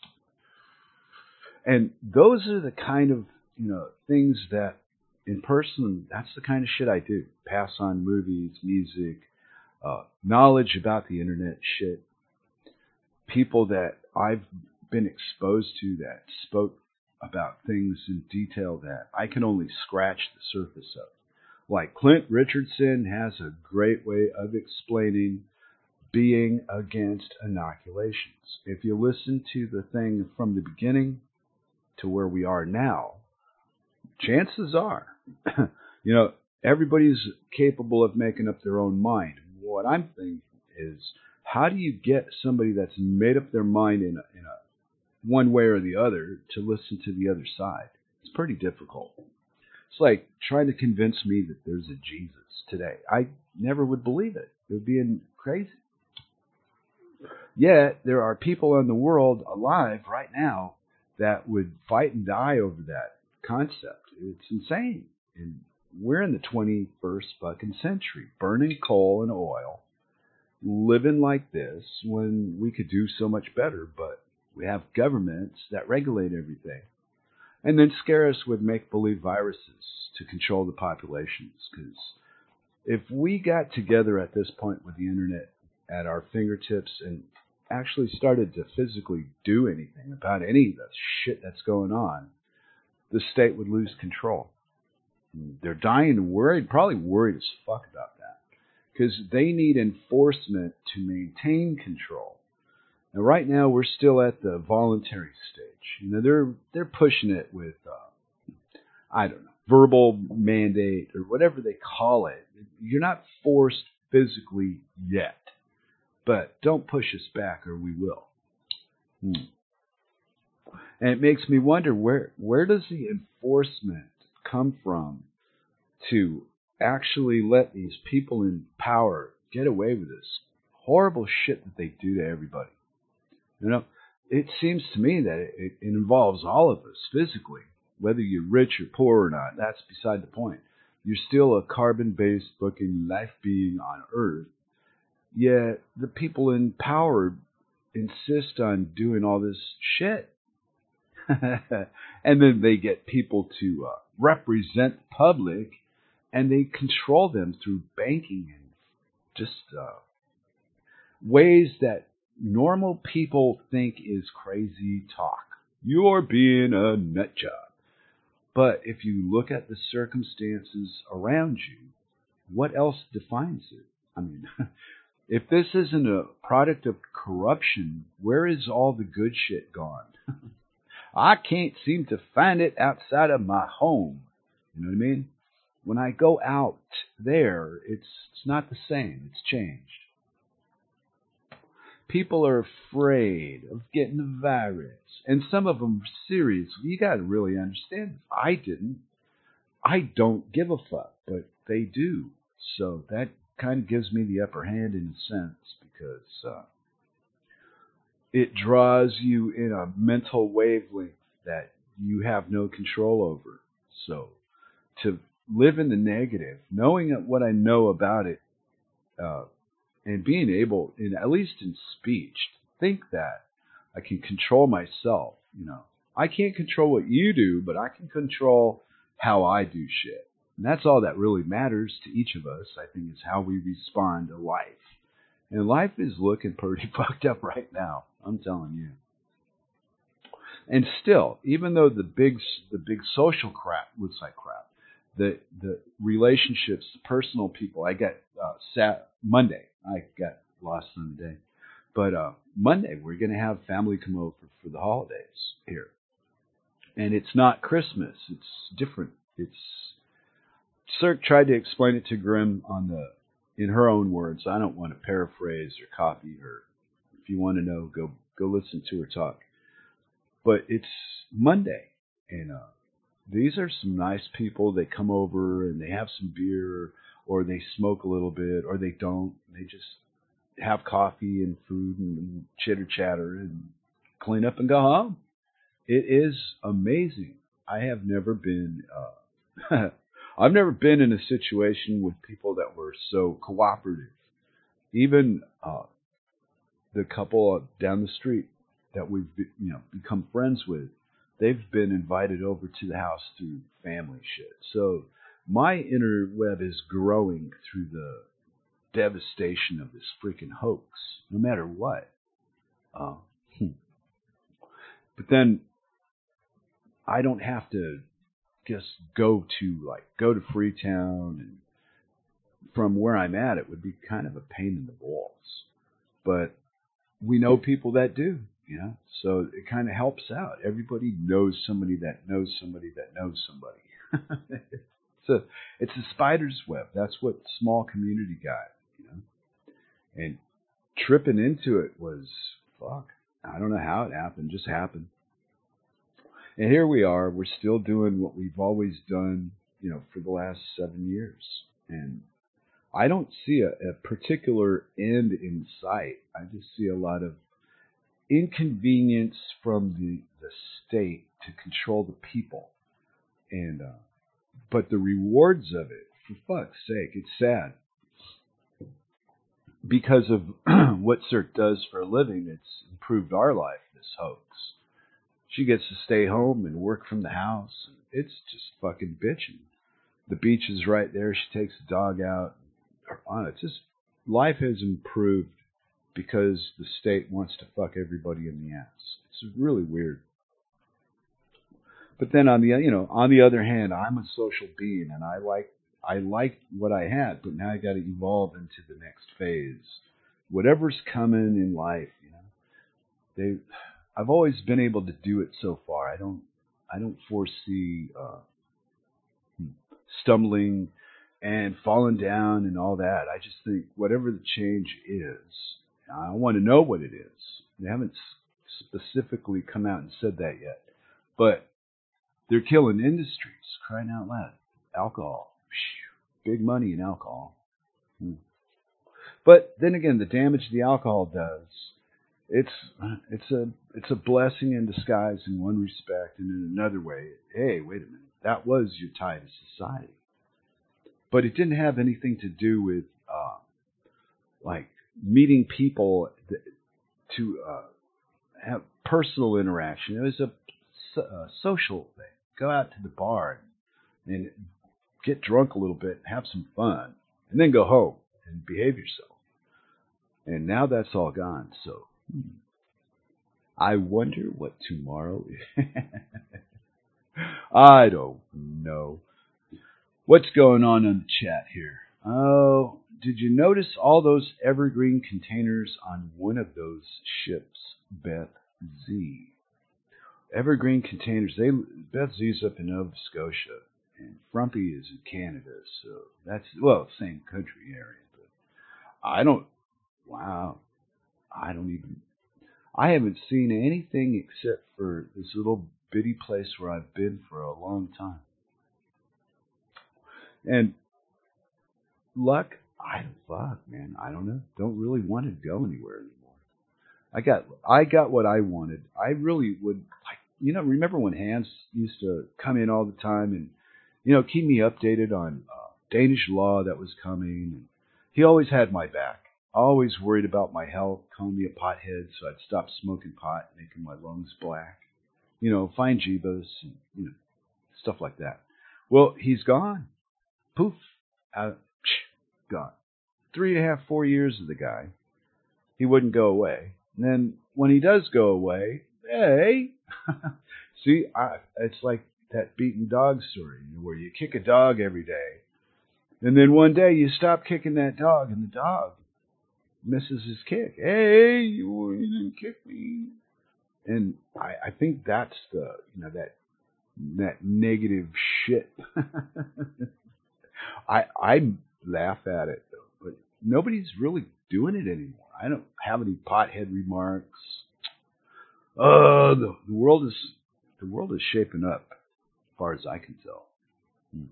S1: And those are the kind of, you know, things that in person, that's the kind of shit I do. Pass on movies, music, uh, knowledge about the internet shit. People that I've been exposed to that spoke about things in detail that I can only scratch the surface of. Like Clint Richardson has a great way of explaining being against inoculations. If you listen to the thing from the beginning to where we are now, chances are, you know, everybody's capable of making up their own mind. What I'm thinking is, how do you get somebody that's made up their mind in a, in a one way or the other to listen to the other side? It's pretty difficult. It's like trying to convince me that there's a Jesus today. I never would believe it. It would be crazy. Yet there are people in the world alive right now that would fight and die over that concept. It's insane. And we're in the twenty-first fucking century, burning coal and oil, living like this when we could do so much better, but we have governments that regulate everything and then scare us with make-believe viruses to control the populations. Because if we got together at this point with the internet at our fingertips and actually started to physically do anything about any of the shit that's going on, the state would lose control. They're dying and worried, probably worried as fuck about that, because they need enforcement to maintain control. Now, right now, we're still at the voluntary stage. You know, they're they're pushing it with, uh, I don't know, verbal mandate or whatever they call it. You're not forced physically yet, but don't push us back or we will. Hmm. And it makes me wonder, where where does the enforcement come from to actually let these people in power get away with this horrible shit that they do to everybody? You know, it seems to me that it, it involves all of us physically, whether you're rich or poor or not. That's beside the point. You're still a carbon-based looking life being on Earth. Yet the people in power insist on doing all this shit. And then they get people to uh, represent the public, and they control them through banking and just uh, ways that normal people think is crazy talk. You're being a nut job. But if you look at the circumstances around you, what else defines it? I mean, if this isn't a product of corruption, where is all the good shit gone? I can't seem to find it outside of my home. You know what I mean? When I go out there, it's it's not the same. It's changed. People are afraid of getting the virus, and some of them are serious. You got to really understand. I didn't. I don't give a fuck, but they do. So that kind of gives me the upper hand in a sense, because uh, it draws you in a mental wavelength that you have no control over. So to live in the negative, knowing what I know about it, uh, and being able, in at least in speech, to think that I can control myself. You know, I can't control what you do, but I can control how I do shit. And that's all that really matters to each of us, I think, is how we respond to life. And life is looking pretty fucked up right now, I'm telling you. And still, even though the big the big social crap looks like crap, the the relationships, the personal people, I got uh, sat Monday. I got lost on the day. But uh, Monday, we're going to have family come over for the holidays here. And it's not Christmas. It's different. It's Cirque tried to explain it to Grimm on the in her own words. I don't want to paraphrase or copy her. If you want to know, go go listen to her talk. But it's Monday, and uh, these are some nice people. They come over and they have some beer, or they smoke a little bit, or they don't. They just have coffee and food and chitter chatter and clean up and go home. It is amazing. I have never been. Uh, I've never been in a situation with people that were so cooperative. Even uh, the couple down the street that we've you know become friends with, they've been invited over to the house through family shit. So my interweb is growing through the devastation of this freaking hoax, no matter what. Uh, hmm. But then I don't have to just go to like go to Freetown, and from where I'm at, it would be kind of a pain in the balls. But we know people that do, you know, so it kind of helps out. Everybody knows somebody that knows somebody that knows somebody. it's a it's a spider's web. That's what small community got, you know. And tripping into it was fuck. I don't know how it happened. Just happened. And here we are. We're still doing what we've always done, you know, for the last seven years. And I don't see a, a particular end in sight. I just see a lot of inconvenience from the, the state to control the people. And uh, but the rewards of it, for fuck's sake, it's sad. Because of what Cirque does for a living, it's improved our life, this hoax. She gets to stay home and work from the house. It's just fucking bitching. The beach is right there. She takes the dog out. It's just life has improved because the state wants to fuck everybody in the ass. It's really weird. But then on the you know on the other hand, I'm a social being and I like I like what I had, but now I got to evolve into the next phase. Whatever's coming in life, you know, they. I've always been able to do it so far. I don't. I don't foresee uh, stumbling and falling down and all that. I just think whatever the change is, I want to know what it is. They haven't specifically come out and said that yet, but they're killing industries. Crying out loud, alcohol, big money in alcohol. Hmm. But then again, the damage the alcohol does, it's it's a it's a blessing in disguise in one respect, and in another way, hey, wait a minute, that was your tie to society. But it didn't have anything to do with uh, like meeting people to uh, have personal interaction. It was a, a social thing. Go out to the bar and get drunk a little bit, and have some fun, and then go home and behave yourself. And now that's all gone. So hmm, I wonder what tomorrow is. I don't know. What's going on in the chat here? Oh, did you notice all those evergreen containers on one of those ships, Beth Z? Evergreen containers. They Beth Z's up in Nova Scotia, and Frumpy is in Canada. So that's well, same country area. But I don't. Wow, I don't even. I haven't seen anything except for this little bitty place where I've been for a long time. And luck, I don't fuck, man. I don't know. Don't really want to go anywhere anymore. I got, I got what I wanted. I really would, like, you know. Remember when Hans used to come in all the time and, you know, keep me updated on uh, Danish law that was coming. And he always had my back. Always worried about my health, calling me a pothead, so I'd stop smoking pot, making my lungs black. You know, find Jeebus, and, you know, stuff like that. Well, he's gone. Poof, out, psh, gone. Three and a half, four years of the guy. He wouldn't go away. And then when he does go away, hey, see, I, it's like that beaten dog story, you know, where you kick a dog every day, and then one day you stop kicking that dog, and the dog misses his kick. Hey, you, you didn't kick me. And I, I think that's the, you know, that that negative shit. I I laugh at it though, but nobody's really doing it anymore. I don't have any pothead remarks. Uh, the, the world is the world is shaping up, as far as I can tell. Hmm.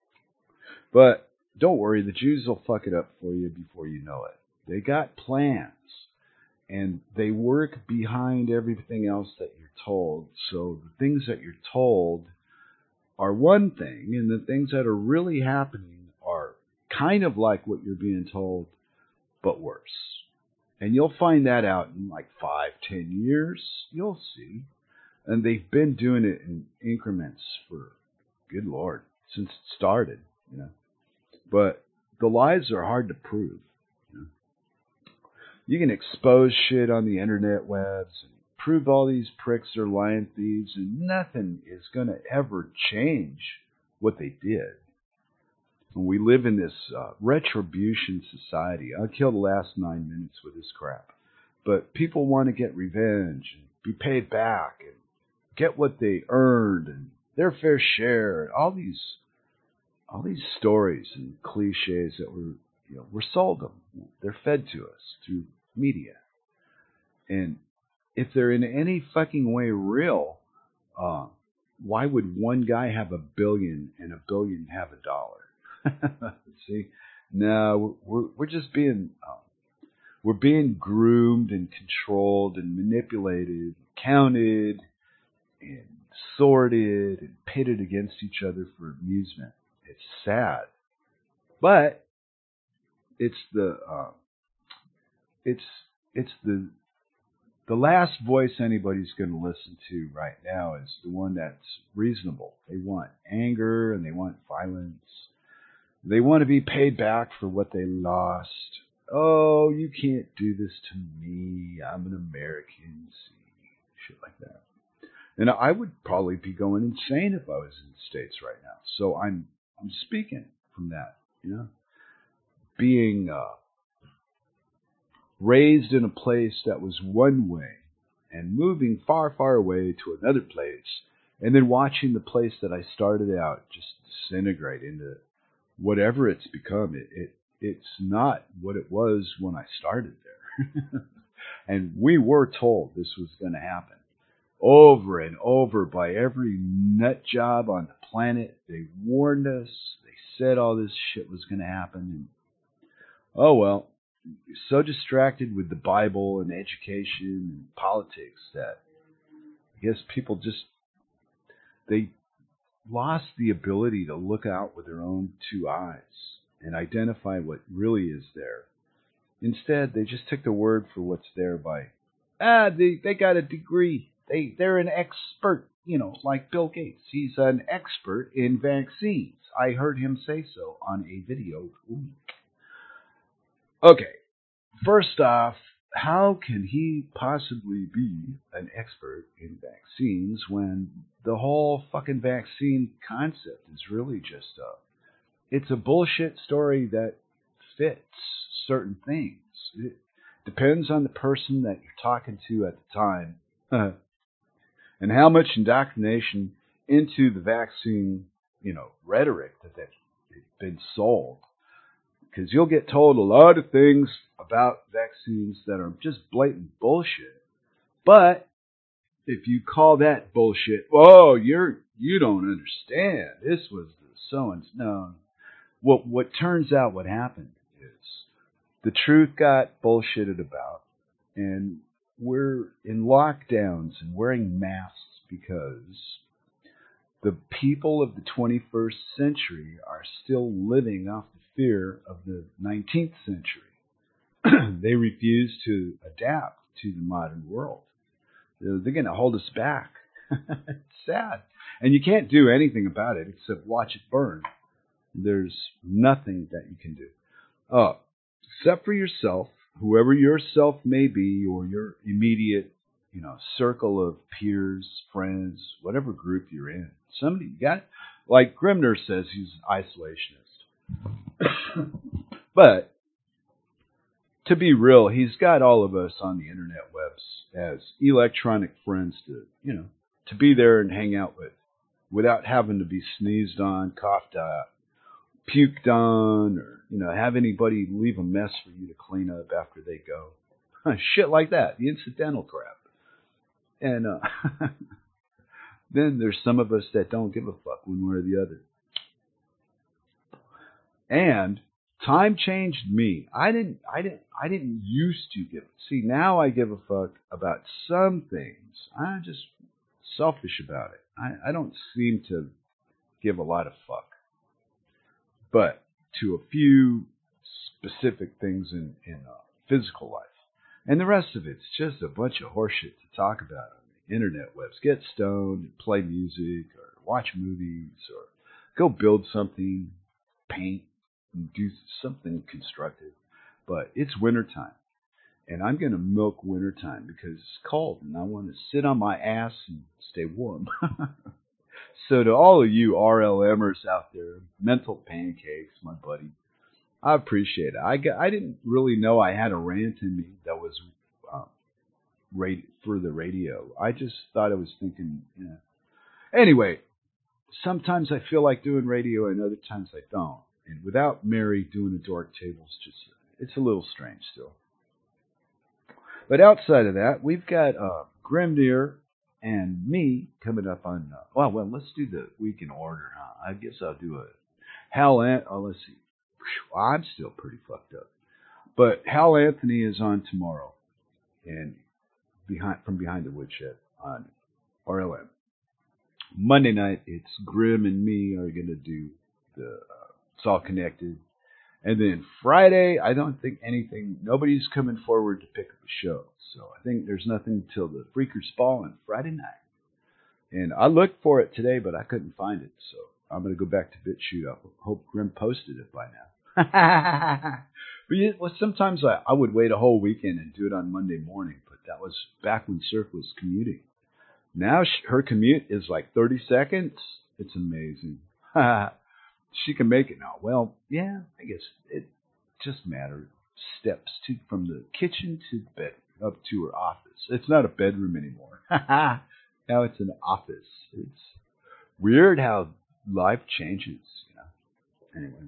S1: But don't worry, the Jews will fuck it up for you before you know it. They got plans, and they work behind everything else that you're told. So the things that you're told are one thing, and the things that are really happening are kind of like what you're being told, but worse. And you'll find that out in like five, ten years. You'll see. And they've been doing it in increments for, good Lord, since it started, you know. But the lies are hard to prove. You know? You can expose shit on the internet webs and prove all these pricks are lying thieves, and nothing is going to ever change what they did. And we live in this uh, retribution society. I'll kill the last nine minutes with this crap. But people want to get revenge and be paid back and get what they earned and their fair share. And all these, all these stories and cliches that were, you know, we're sold them. They're fed to us through media. And if they're in any fucking way real, uh, why would one guy have a billion and a billion have a dollar? See, no, we're we're just being um, we're being groomed and controlled and manipulated, counted and sorted and pitted against each other for amusement. It's sad, but it's the uh, it's it's the the last voice anybody's going to listen to right now is the one that's reasonable. They want anger and they want violence. They want to be paid back for what they lost. Oh, you can't do this to me. I'm an American. See, shit like that. And I would probably be going insane if I was in the States right now. So I'm I'm speaking from that, you know, being uh, raised in a place that was one way and moving far, far away to another place, and then watching the place that I started out just disintegrate into whatever it's become. It, it it's not what it was when I started there. And we were told this was going to happen over and over by every nut job on the planet. They warned us. They said all this shit was going to happen. And, oh well, you're so distracted with the Bible and education and politics that I guess people just, they lost the ability to look out with their own two eyes and identify what really is there. Instead, they just took the word for what's there by, ah, they, they got a degree. They, they're an expert, you know, like Bill Gates. He's an expert in vaccines. I heard him say so on a video. Ooh. Okay, first off, how can he possibly be an expert in vaccines when the whole fucking vaccine concept is really just a, it's a bullshit story that fits certain things. It depends on the person that you're talking to at the time and how much indoctrination into the vaccine, you know, rhetoric that they've been sold. Because you'll get told a lot of things about vaccines that are just blatant bullshit. But if you call that bullshit, oh, you're you don't understand. This was the so and so. No. What what turns out what happened is the truth got bullshitted about, and we're in lockdowns and wearing masks because the people of the twenty-first century are still living off the fear of the nineteenth century. They refuse to adapt to the modern world. They're, they're going to hold us back. It's sad. And you can't do anything about it except watch it burn. There's nothing that you can do. Uh, except for yourself, whoever your self may be, or your immediate, you know, circle of peers, friends, whatever group you're in. Somebody you got, like Grimner says, he's an isolationist. But to be real, he's got all of us on the internet webs as electronic friends to, you know, to be there and hang out with, without having to be sneezed on, coughed at, puked on, or you know, have anybody leave a mess for you to clean up after they go. Shit like that, the incidental crap. And uh, then there's some of us that don't give a fuck one way or the other. And time changed me. I didn't. I didn't. I didn't used to give. See, now I give a fuck about some things. I'm just selfish about it. I, I don't seem to give a lot of fuck, but to a few specific things in in uh, physical life, and the rest of it's just a bunch of horseshit to talk about on the internet webs. Get stoned, and play music, or watch movies, or go build something, paint, and do something constructive. But it's wintertime, and I'm going to milk wintertime because it's cold, and I want to sit on my ass and stay warm. So to all of you R L Mers out there, mental pancakes, my buddy, I appreciate it. I, got, I didn't really know I had a rant in me that was um, radi- for the radio. I just thought I was thinking, you know. Anyway, sometimes I feel like doing radio and other times I don't. And without Mary doing a dork table, it's just, it's a little strange still. But outside of that, we've got uh, Grimnir and me coming up on, uh, well, well, let's do the week in order, huh? I guess I'll do a Hal, An- oh, let's see. Whew, I'm still pretty fucked up. But Hal Anthony is on tomorrow, and behind from Behind the Woodshed on R L M. Monday night, it's Grim and me are going to do the, uh, It's All Connected. And then Friday, I don't think anything, nobody's coming forward to pick up a show. So I think there's nothing until the Freakers Ball on Friday night. And I looked for it today, but I couldn't find it. So I'm going to go back to BitChute. I hope Grim posted it by now. But yeah, well, sometimes I, I would wait a whole weekend and do it on Monday morning. But that was back when Surf was commuting. Now she, her commute is like thirty seconds. It's amazing. She can make it now. Well, yeah, I guess it just matters. Steps to from the kitchen to the bed up to her office. It's not a bedroom anymore. Now it's an office. It's weird how life changes, you know. Anyway.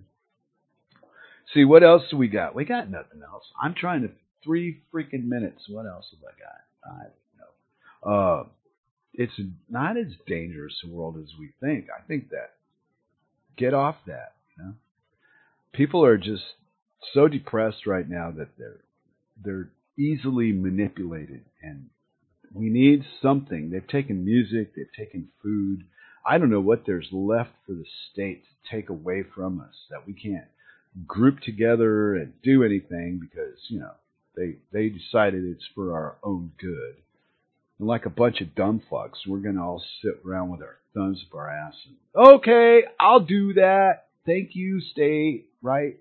S1: See, what else do we got? We got nothing else. I'm trying to three freaking minutes. What else have I got? I don't know. Uh, it's not as dangerous a world as we think. I think that get off that, you know. People are just so depressed right now that they're they're easily manipulated, and we need something. They've taken music, they've taken food. I don't know what there's left for the state to take away from us that we can't group together and do anything because, you know, they they decided it's for our own good. And like a bunch of dumb fucks, we're going to all sit around with our thumbs up our ass and, okay, I'll do that. Thank you, state, right?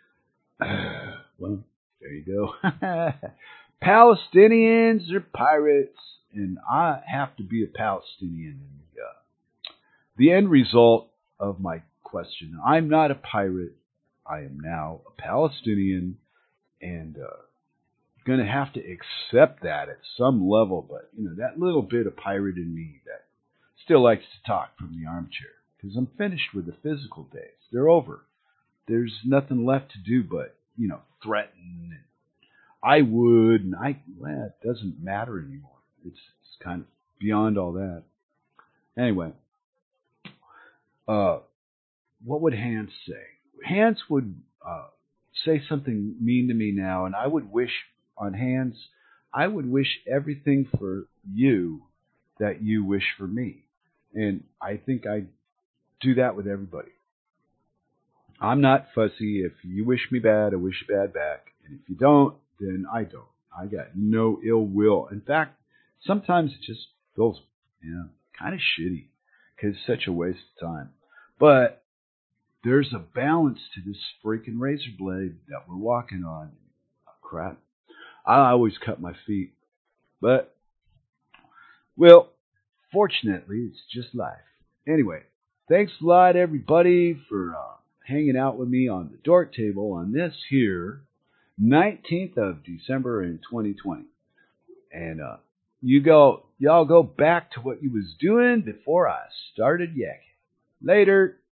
S1: Well, there you go. Palestinians are pirates, and I have to be a Palestinian. And, uh, the end result of my question, I'm not a pirate. I am now a Palestinian, and uh, going to have to accept that at some level. But, you know, that little bit of pirate in me that still likes to talk from the armchair, because I'm finished with the physical days. They're over. There's nothing left to do but, you know, threaten. And I would, and I, well, it doesn't matter anymore. It's, it's kind of beyond all that. Anyway, uh, what would Hans say? Hans would uh, say something mean to me now, and I would wish on Hans, I would wish everything for you that you wish for me. And I think I do that with everybody. I'm not fussy. If you wish me bad, I wish you bad back. And if you don't, then I don't. I got no ill will. In fact, sometimes it just feels, you know, kind of shitty because it's such a waste of time. But there's a balance to this freaking razor blade that we're walking on. Oh, crap. I always cut my feet. But, well, fortunately, it's just life. Anyway, thanks a lot, everybody, for uh, hanging out with me on the Dork Table on this here nineteenth of December in twenty twenty. And uh, you go, y'all go back to what you was doing before I started yakking. Later.